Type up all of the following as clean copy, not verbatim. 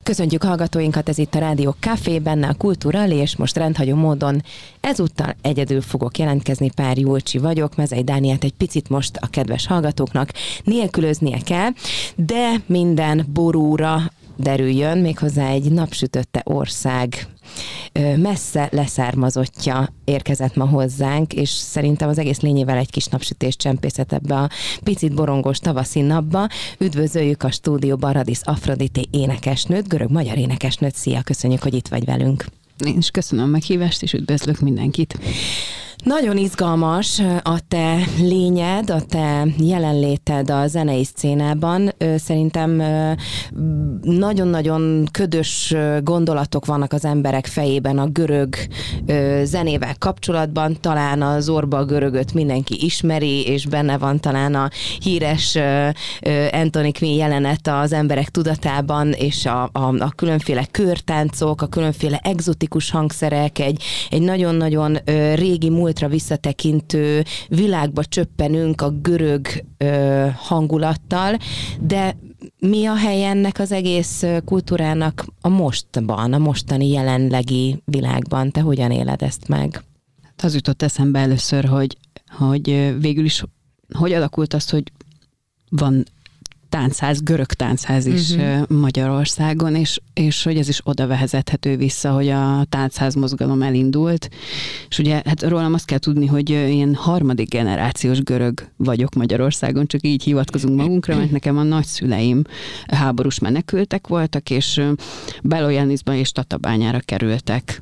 Köszöntjük hallgatóinkat, ez itt a Rádió Café, benne a Kultúra Allé, és most rendhagyó módon ezúttal egyedül fogok jelentkezni, Pár Julcsi vagyok, Mezei Dánielt egy picit most a kedves hallgatóknak nélkülöznie kell, de minden borúra derüljön, méghozzá egy napsütötte ország messze leszármazottja érkezett ma hozzánk, és szerintem az egész lényével egy kis napsütést csempészett ebbe a picit borongós tavaszi napba. Üdvözöljük a stúdióban Radisz Afrodité énekesnőt, görög-magyar énekesnőt. Szia, köszönjük, hogy itt vagy velünk. Én is köszönöm a meghívást, és üdvözlök mindenkit. Nagyon izgalmas a te lényed, a te jelenléted a zenei szcénában. Szerintem nagyon-nagyon ködös gondolatok vannak az emberek fejében a görög zenével kapcsolatban. Talán az Orba görögöt mindenki ismeri, és benne van talán a híres Anthony Quinn jelenet az emberek tudatában, és a különféle körtáncok, a különféle egzotikus hangszerek, egy nagyon-nagyon régi múltra visszatekintő világba csöppenünk a görög hangulattal, de mi a helye ennek az egész kultúrának a mostban, a mostani jelenlegi világban? Te hogyan éled ezt meg? Az jutott eszembe először, hogy végül is hogy alakult az, hogy van táncház, görög táncház is Magyarországon, és hogy ez is oda vezethető vissza, hogy a táncház mozgalom elindult. És ugye hát rólam azt kell tudni, hogy ilyen harmadik generációs görög vagyok Magyarországon, csak így hivatkozunk magunkra, mert nekem a nagyszüleim háborús menekültek voltak, és Belojanniszba és Tatabányára kerültek.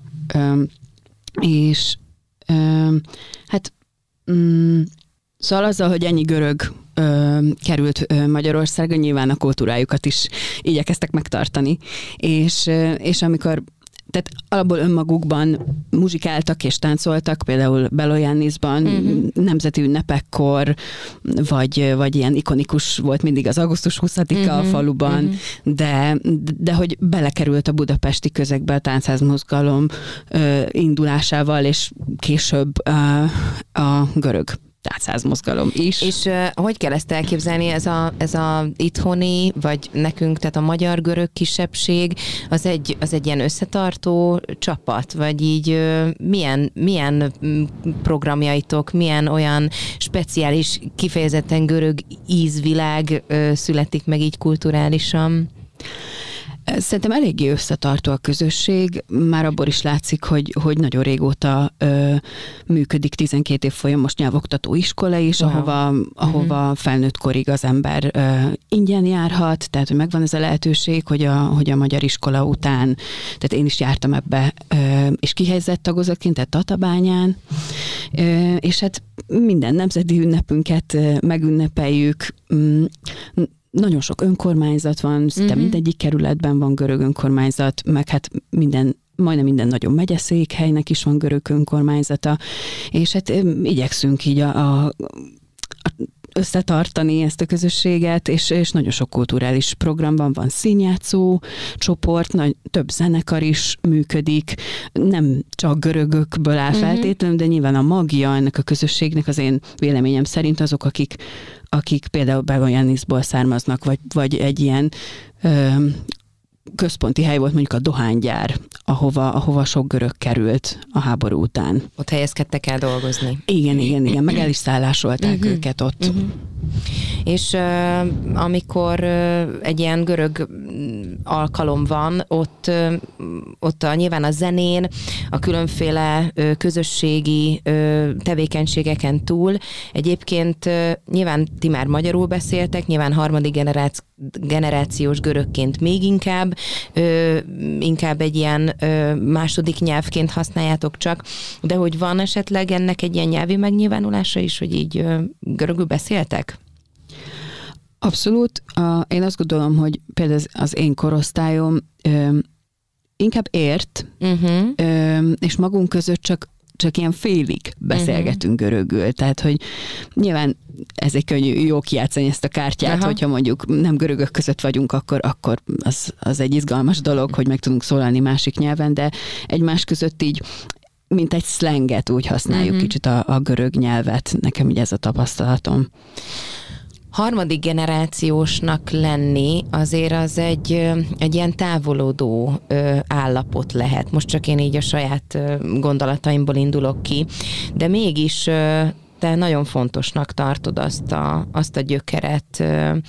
Szóval azzal, hogy ennyi görög került Magyarországra, nyilván a kultúrájukat is igyekeztek megtartani, és amikor, tehát alapból önmagukban muzsikáltak és táncoltak, például Belojanniszban, nemzeti ünnepekkor, vagy ilyen ikonikus volt mindig az augusztus 20-a a faluban, de hogy belekerült a budapesti közegbe a táncház-mozgalom indulásával, és később a görög táncház-mozgalom is. És hogy kell ezt elképzelni, ez a itthoni, vagy nekünk, tehát a magyar-görög kisebbség, az egy ilyen összetartó csapat, vagy így milyen programjaitok, milyen olyan speciális, kifejezetten görög ízvilág születik meg így kulturálisan? Szerintem eléggé összetartó a közösség, már abból is látszik, hogy nagyon régóta működik 12 év folyamos nyelvoktató iskola is, ahova felnőtt korig az ember ingyen járhat, tehát hogy megvan ez a lehetőség, hogy a magyar iskola után, tehát én is jártam ebbe, és kihelyezett tagozatként, tehát Tatabányán, és hát minden nemzeti ünnepünket megünnepeljük. Nagyon sok önkormányzat van, szinte mindegyik kerületben van görög önkormányzat, meg hát majdnem minden nagyon megyeszékhelynek is van görög önkormányzata, és hát igyekszünk így összetartani ezt a közösséget, és nagyon sok kulturális programban van színjátszó csoport, több zenekar is működik, nem csak görögökből áll feltétlenül, de nyilván a magja ennek a közösségnek az én véleményem szerint azok, akik például Belojanniszból származnak, vagy egy ilyen központi hely volt mondjuk a dohánygyár, ahova sok görög került a háború után. Ott helyezkedtek el dolgozni. Igen, meg el is szállásolták őket ott. És amikor egy ilyen görög alkalom van, ott nyilván a zenén, a különféle közösségi tevékenységeken túl, egyébként nyilván ti már magyarul beszéltek, nyilván harmadik generációs görögként még inkább egy ilyen második nyelvként használjátok csak, de hogy van esetleg ennek egy ilyen nyelvi megnyilvánulása is, hogy így görögül beszéltek? Abszolút. Én azt gondolom, hogy például az én korosztályom inkább ért, és magunk között csak ilyen félig beszélgetünk görögül. Tehát, hogy nyilván ez egy könnyű, jó kijátszani ezt a kártyát, hogyha mondjuk nem görögök között vagyunk, akkor az egy izgalmas dolog, hogy meg tudunk szólalni másik nyelven, de egymás között így mint egy szlenget úgy használjuk kicsit a görög nyelvet. Nekem így ez a tapasztalatom. harmadik generációsnak lenni azért az egy ilyen távolodó állapot lehet. Most csak én így a saját gondolataimból indulok ki, de mégis te nagyon fontosnak tartod azt a gyökeret,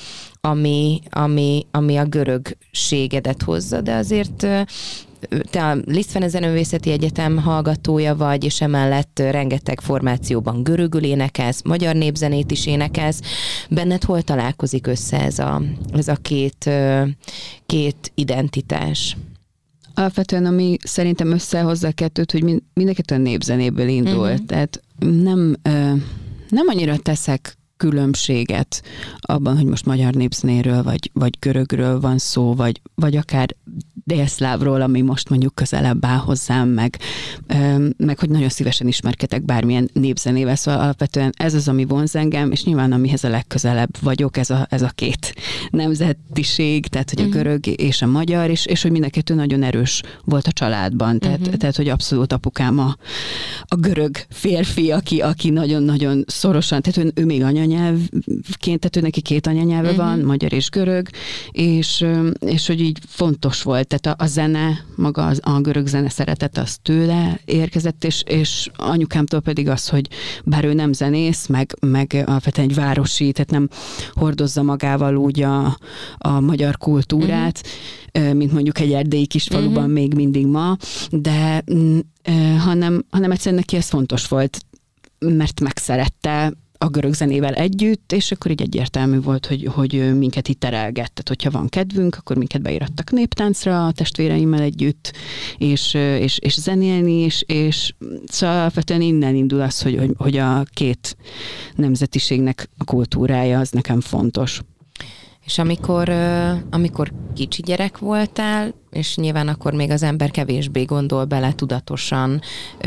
ami a görögségedet hozza, de azért te a Liszt Ferenc Zeneművészeti Egyetem hallgatója vagy, és emellett rengeteg formációban görögül énekelsz, magyar népzenét is énekelsz. Benned hol találkozik össze ez a két identitás? Alapvetően, ami szerintem összehozza a kettőt, hogy mind a kettő népzenéből indult. Tehát nem annyira teszek különbséget abban, hogy most magyar népzenéről, vagy görögről van szó, vagy akár délszlávról, ami most mondjuk közelebb áll hozzám, meg hogy nagyon szívesen ismerkedek bármilyen népzenével, szóval alapvetően ez az, ami vonz engem, és nyilván amihez a legközelebb vagyok, ez a két nemzetiség, tehát hogy a görög és a magyar, és hogy mind a kettő nagyon erős volt a családban, tehát hogy abszolút apukám a görög férfi, aki nagyon-nagyon szorosan, tehát ő még anyanyelvként, tehát ő neki két anyanyelve van, magyar és görög, és hogy így fontos volt, tehát a zene, maga a görög zene szeretet az tőle érkezett, és anyukámtól pedig az, hogy bár ő nem zenész, meg alapvetően egy városi, tehát nem hordozza magával úgy a magyar kultúrát, mint mondjuk egy erdélyi kisfaluban még mindig ma, de hanem egyszerűen neki ez fontos volt, mert megszerette a görög zenével együtt, és akkor így egyértelmű volt, hogy minket itt terelgett. Tehát, hogyha van kedvünk, akkor minket beirattak néptáncra a testvéreimmel együtt, és zenélni, és szóval alapvetően innen indul az, hogy a két nemzetiségnek a kultúrája az nekem fontos. És amikor kicsi gyerek voltál, és nyilván akkor még az ember kevésbé gondol bele tudatosan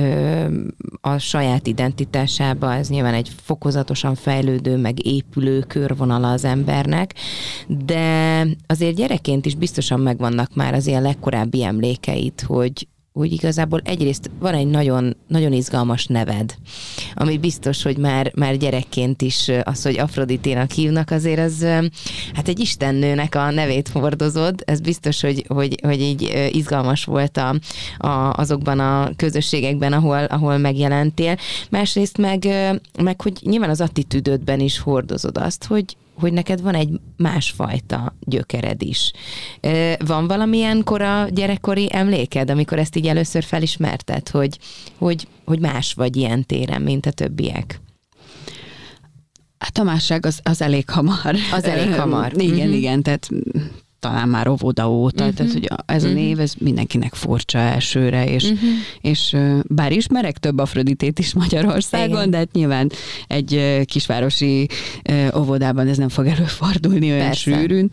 a saját identitásába, ez nyilván egy fokozatosan fejlődő, meg épülő körvonala az embernek, de azért gyerekként is biztosan megvannak már az ilyen legkorábbi emlékeid, hogy igazából egyrészt van egy nagyon, nagyon izgalmas neved, ami biztos, hogy már gyerekként is az, hogy Afroditénak hívnak, azért az hát egy istennőnek a nevét hordozod, ez biztos, hogy így izgalmas volt azokban a közösségekben, ahol megjelentél. Másrészt meg hogy nyilván az attitűdödben is hordozod azt, hogy neked van egy másfajta gyökered is. Van valamilyen kora gyerekkori emléked, amikor ezt így először felismerted, hogy más vagy ilyen téren, mint a többiek? Hát a másság az elég hamar. Az elég hamar. Igen, tehát talán már óvoda óta, tehát hogy ez a név, ez mindenkinek furcsa elsőre, és bár ismerek több Afroditét is Magyarországon, igen, de hát nyilván egy kisvárosi óvodában ez nem fog előfordulni olyan sűrűn.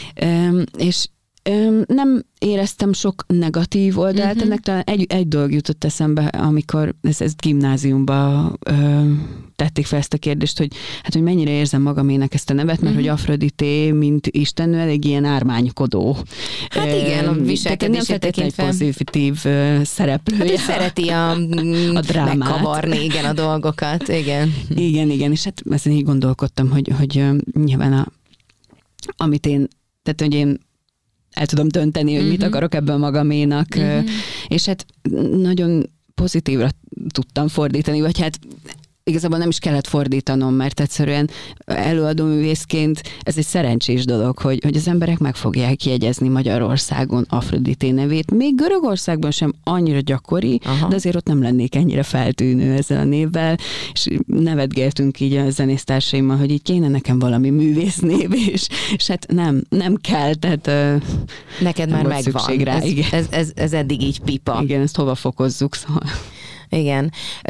És nem éreztem sok negatív oldalt, ennek talán egy dolog jutott eszembe, amikor ez gimnáziumba tették fel ezt a kérdést, hogy mennyire érzem magamének ezt a nevet, mert hogy Afrodité, mint istennő, elég ilyen ármánykodó. Hát igen, a viselkedését tekintve. Nem egy pozitív szereplője. Hát szereti a drámát. Megkavarni, igen, a dolgokat, igen. Igen, és hát ezen így gondolkodtam, hogy nyilván amit hogy én el tudom dönteni, hogy mit akarok ebből magaménak, és hát nagyon pozitívra tudtam fordítani, vagy hát igazából nem is kellett fordítanom, mert egyszerűen előadóművészként ez egy szerencsés dolog, hogy az emberek meg fogják jegyezni Magyarországon Afrodité nevét. Még Görögországban sem annyira gyakori, de azért ott nem lennék ennyire feltűnő ezzel a névvel, és nevetgéltünk így a zenésztársaimmal, hogy így kéne nekem valami művésznév, és hát nem kell, tehát neked már megvan. Rá, ez eddig így pipa. Igen, ezt hova fokozzuk, szóval. Igen.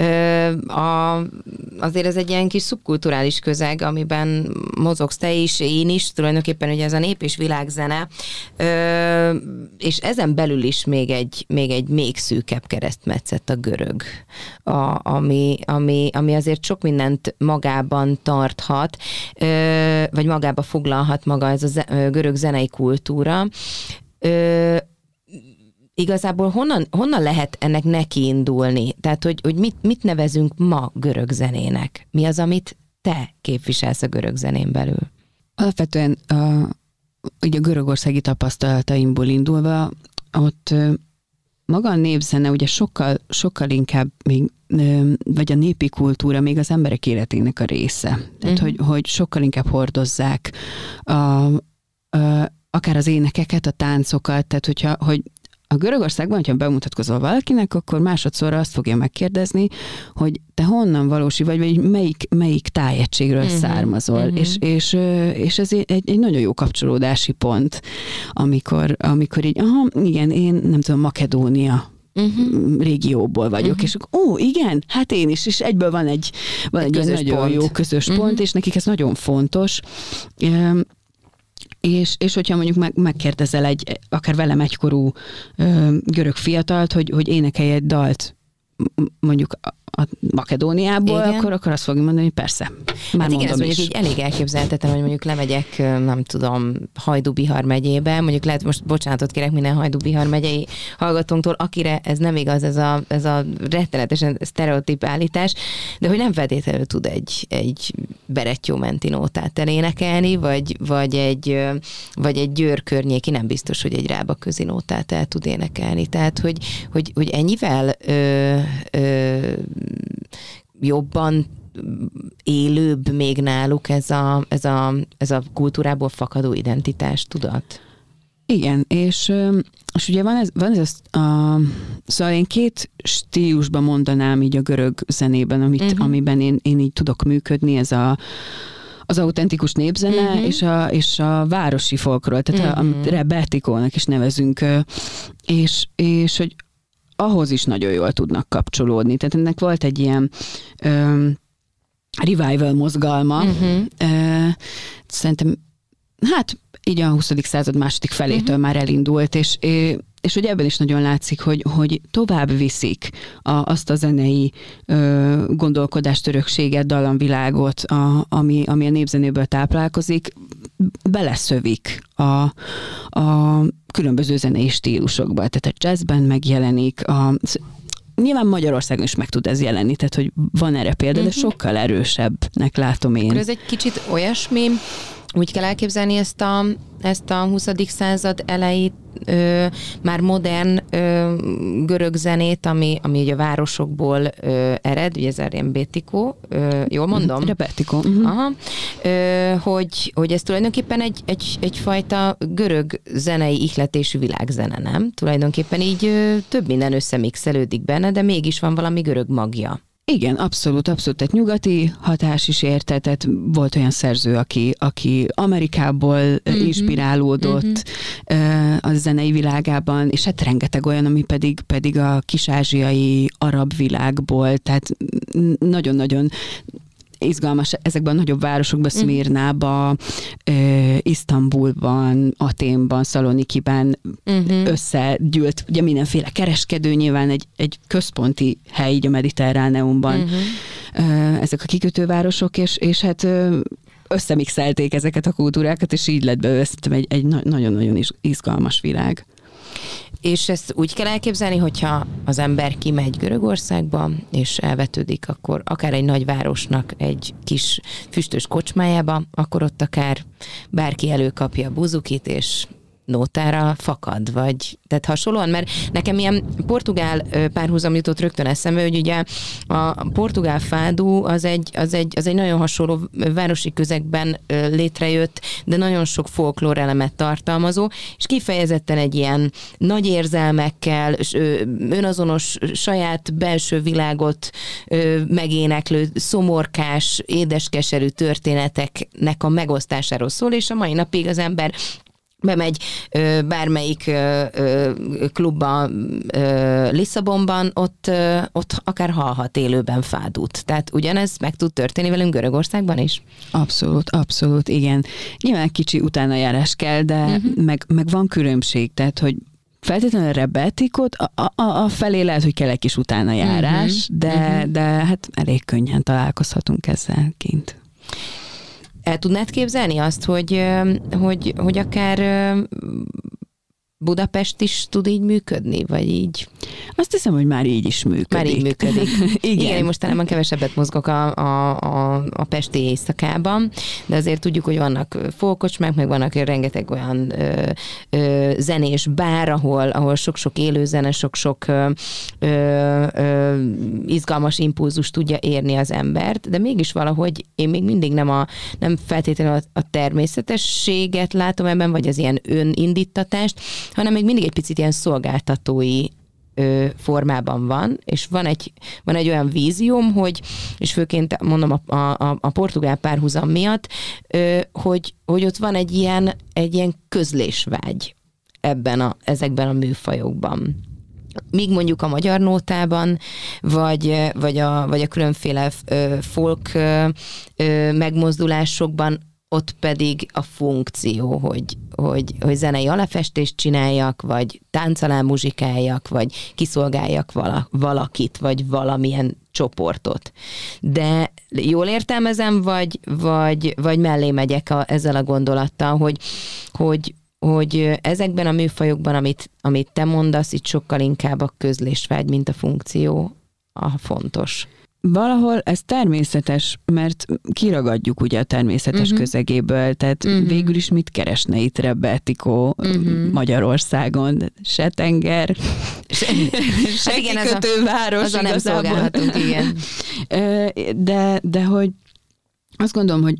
Azért ez egy ilyen kis szubkulturális közeg, amiben mozogsz te is, én is, tulajdonképpen ugye ez a nép- és világzene, és ezen belül is még egy szűkebb keresztmetszet a görög, ami azért sok mindent magában tarthat, vagy magába foglalhat maga ez a görög zenei kultúra. Igazából honnan lehet ennek nekiindulni? Tehát, hogy mit nevezünk ma görög zenének? Mi az, amit te képviselsz a görög zenén belül? Alapvetően ugye a görögországi tapasztalataimból indulva, ott maga a népzene ugye sokkal inkább még, vagy a népi kultúra még az emberek életének a része. Tehát, hogy sokkal inkább hordozzák akár az énekeket, a táncokat, tehát hogy a Görögországban, hogyha bemutatkozol valakinek, akkor másodszorra azt fogja megkérdezni, hogy te honnan valósi vagy melyik tájegységről származol. És ez egy nagyon jó kapcsolódási pont, amikor így, igen, én nem tudom, Makedónia régióból vagyok, és igen, hát én is, és egyből van egy nagyon pont. Jó közös pont, és nekik ez nagyon fontos. És hogyha mondjuk megkérdezel akár velem egykorú görög fiatalt, hogy énekelj egy dalt mondjuk a Makedóniából, akkor azt fogja mondani, hogy persze. Már igen, ez mondjuk így elég elképzelhetetlen, hogy mondjuk lemegyek, nem tudom, Hajdú-Bihar megyébe, mondjuk lehet, most bocsánatot kérek minden Hajdú-Bihar megyei hallgatónktól, akire ez nem igaz, ez a rettenetesen sztereotíp állítás, de hogy nem feltétlenül tud egy Berettyó menti nótát elénekelni, vagy egy Győr környéki, nem biztos, hogy egy Rába közi nótát el tud énekelni. Tehát, hogy ennyivel jobban élőbb még náluk ez a kultúrából fakadó identitás tudat. Igen, és ugye van ez szóval én két stílusban mondanám így a görög zenében, amiben én így tudok működni, ez az autentikus népzene és a városi folkról, tehát amit rebeltikónak is nevezünk, és hogy ahhoz is nagyon jól tudnak kapcsolódni. Tehát ennek volt egy ilyen revival mozgalma. Szerintem, hát így a 20. század második felétől már elindult, és hogy ebben is nagyon látszik, hogy tovább viszik azt a zenei gondolkodást, örökséget, dallamvilágot, ami a népzenéből táplálkozik, beleszövik a különböző zenei stílusokba. Tehát a jazzben megjelenik, nyilván Magyarországon is meg tud ez jelenni, tehát hogy van erre példa, de sokkal erősebbnek látom én. Akkor ez egy kicsit olyasmi, úgy kell elképzelni ezt a 20. század elejét, már modern görög zenét, ami ugye a városokból ered, ugye ez a rebetiko, jól mondom? Rebetiko. Aha. Hogy ez tulajdonképpen egyfajta görög zenei ihletésű világzene, nem? Tulajdonképpen így több minden összemixelődik benne, de mégis van valami görög magja. Igen, abszolút. Tehát nyugati hatás is érte, tehát volt olyan szerző, aki Amerikából inspirálódott a zenei világában, és hát rengeteg olyan, ami pedig a kis-ázsiai arab világból, tehát nagyon-nagyon izgalmas ezekben a nagyobb városokban, Szmirnába, Isztambulban, Athénban, Szalonikiben összegyűlt, ugye mindenféle kereskedő, nyilván egy központi hely így a Mediterráneumban ezek a kikötővárosok, és hát összemixelték ezeket a kultúrákat, és így lett belőle egy nagyon-nagyon izgalmas világ. És ezt úgy kell elképzelni, hogyha az ember kimegy Görögországba, és elvetődik, akkor akár egy nagyvárosnak egy kis füstös kocsmájába, akkor ott akár bárki előkapja a buzukit, és nótára fakad, vagy tehát hasonlóan, mert nekem ilyen portugál párhuzam jutott rögtön eszembe, hogy ugye a portugál fádú az egy nagyon hasonló városi közegben létrejött, de nagyon sok folklór elemet tartalmazó, és kifejezetten egy ilyen nagy érzelmekkel, önazonos saját belső világot megéneklő, szomorkás, édeskeserű történeteknek a megosztásáról szól, és a mai napig az ember bemegy bármelyik klubba Lisszabonban, ott akár hallhat élőben fádút. Tehát ugyanez meg tud történni velünk Görögországban is? Abszolút, igen. Nyilván kicsi utánajárás kell, de meg van különbség, tehát hogy feltétlenül rebetikot, a felé lehet, hogy kell egy kis utánajárás, de hát elég könnyen találkozhatunk ezzel kint. El tudnád képzelni azt, hogy akár Budapest is tud így működni, vagy így? Azt hiszem, hogy már így is működik. Már így működik. Igen, én mostanában kevesebbet mozgok a pesti éjszakában, de azért tudjuk, hogy vannak folkocsmák, meg vannak rengeteg olyan zenés bár, ahol sok-sok élőzene, sok-sok izgalmas impulzus tudja érni az embert, de mégis valahogy én még mindig nem feltétlenül a természetességet látom ebben, vagy az ilyen önindítatást, hanem még mindig egy picit ilyen szolgáltatói formában van, és van egy olyan vízióm, hogy, és főként mondom a portugál párhuzam miatt, hogy ott van egy ilyen közlésvágy ezekben a műfajokban. Míg mondjuk a magyar nótában, vagy a különféle folk megmozdulásokban ott pedig a funkció, hogy zenei alapfestést csináljak, vagy táncalá muzsikáljak, vagy kiszolgáljak valakit, vagy valamilyen csoportot. De jól értelmezem, vagy mellé megyek ezzel a gondolattal, hogy ezekben a műfajokban, amit te mondasz, itt sokkal inkább a közlésvágy, mint a funkció a fontos. Valahol ez természetes, mert kiragadjuk ugye a természetes közegéből, tehát végül is mit keresne itt Rebetiko Magyarországon? Se tenger, se kikötőváros. Azzal nem szolgálhatunk, igen. De hogy azt gondolom, hogy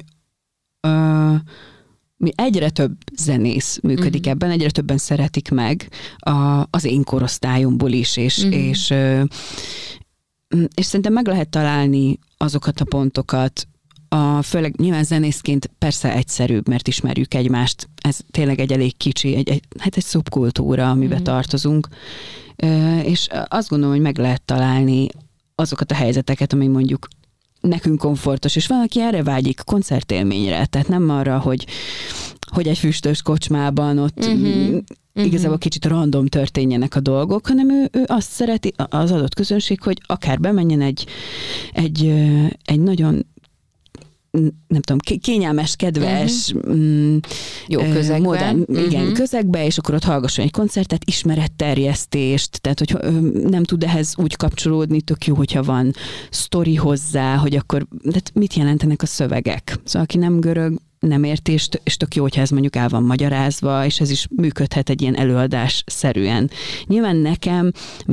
egyre több zenész működik ebben, egyre többen szeretik meg az én korosztályomból is, és szerintem meg lehet találni azokat a pontokat, főleg nyilván zenészként persze egyszerűbb, mert ismerjük egymást, ez tényleg egy elég kicsi, egy szubkultúra, amiben tartozunk, és azt gondolom, hogy meg lehet találni azokat a helyzeteket, ami mondjuk nekünk komfortos, és van, aki erre vágyik koncertélményre, tehát nem arra, hogy egy füstös kocsmában ott igazából kicsit random történjenek a dolgok, hanem ő azt szereti, az adott közönség, hogy akár bemenjen egy nagyon nem tudom, kényelmes, kedves, jó közegbe. Modern, igen, közegbe, és akkor ott hallgasson egy koncertet, ismeretterjesztést, tehát hogy nem tud ehhez úgy kapcsolódni, tök jó, hogyha van sztori hozzá, hogy akkor, de mit jelentenek a szövegek? Szóval aki nem görög, nem érti, és tök jó, hogyha ez mondjuk el van magyarázva, és ez is működhet egy ilyen előadás-szerűen. Nyilván nekem,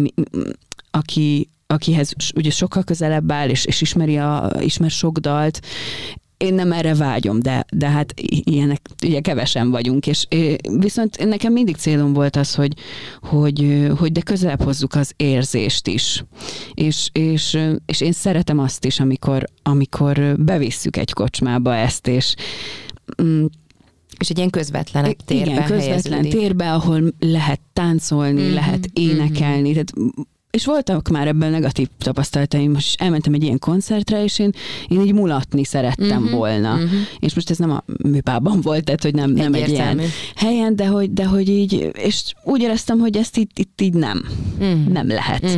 akihez ugye sokkal közelebb áll, és ismer sok dalt, én nem erre vágyom, de hát ilyenek ugye kevesen vagyunk, és viszont nekem mindig célom volt az, hogy de közelebb hozzuk az érzést is. És én szeretem azt is, amikor bevisszük egy kocsmába ezt, és egy ilyen közvetlenebb térbe. Igen, közvetlen térbe, ahol lehet táncolni, lehet énekelni, tehát és voltak már ebben negatív tapasztalataim, most elmentem egy ilyen koncertre, és én így mulatni szerettem volna. És most ez nem a műpában volt, tehát hogy nem egy ilyen helyen, de hogy így, és úgy éreztem, hogy ezt itt így nem lehet.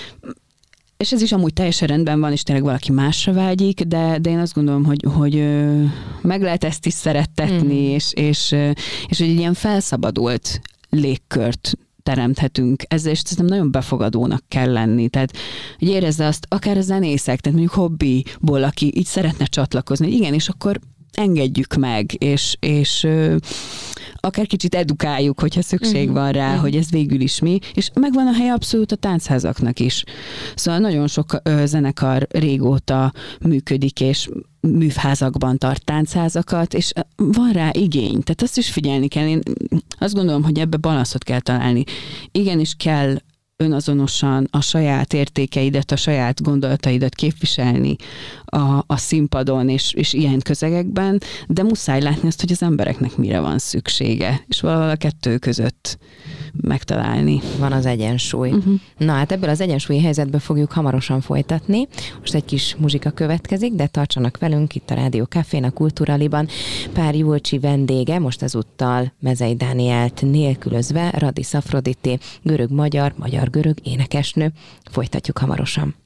És ez is amúgy teljesen rendben van, és tényleg valaki másra vágyik, de én azt gondolom, hogy meg lehet ezt is szerettetni, és hogy egy ilyen felszabadult légkört teremthetünk. Ezzel és szerintem nagyon befogadónak kell lenni. Tehát, hogy érezze azt akár a zenészek, tehát mondjuk hobbiból, aki így szeretne csatlakozni, hogy igen, és akkor engedjük meg, és akár kicsit edukáljuk, hogyha szükség van rá, hogy ez végül is mi, és megvan a helye abszolút a táncházaknak is. Szóval nagyon sok zenekar régóta működik, és művházakban tart táncházakat, és van rá igény, tehát azt is figyelni kell. Én azt gondolom, hogy ebbe balanszot kell találni. Igenis kell önazonosan a saját értékeidet, a saját gondolataidat képviselni a színpadon és ilyen közegekben, de muszáj látni azt, hogy az embereknek mire van szüksége, és valahol a kettő között megtalálni. Van az egyensúly. Na hát ebből az egyensúlyi helyzetből fogjuk hamarosan folytatni. Most egy kis muzsika következik, de tartsanak velünk itt a Rádió Cafén, a Kultúraliban. Pár Júlcsi vendége, most ezúttal Mezei Dánielt nélkülözve, Radisz Afroditi, görög-magyar, magyar-görög énekesnő. Folytatjuk hamarosan.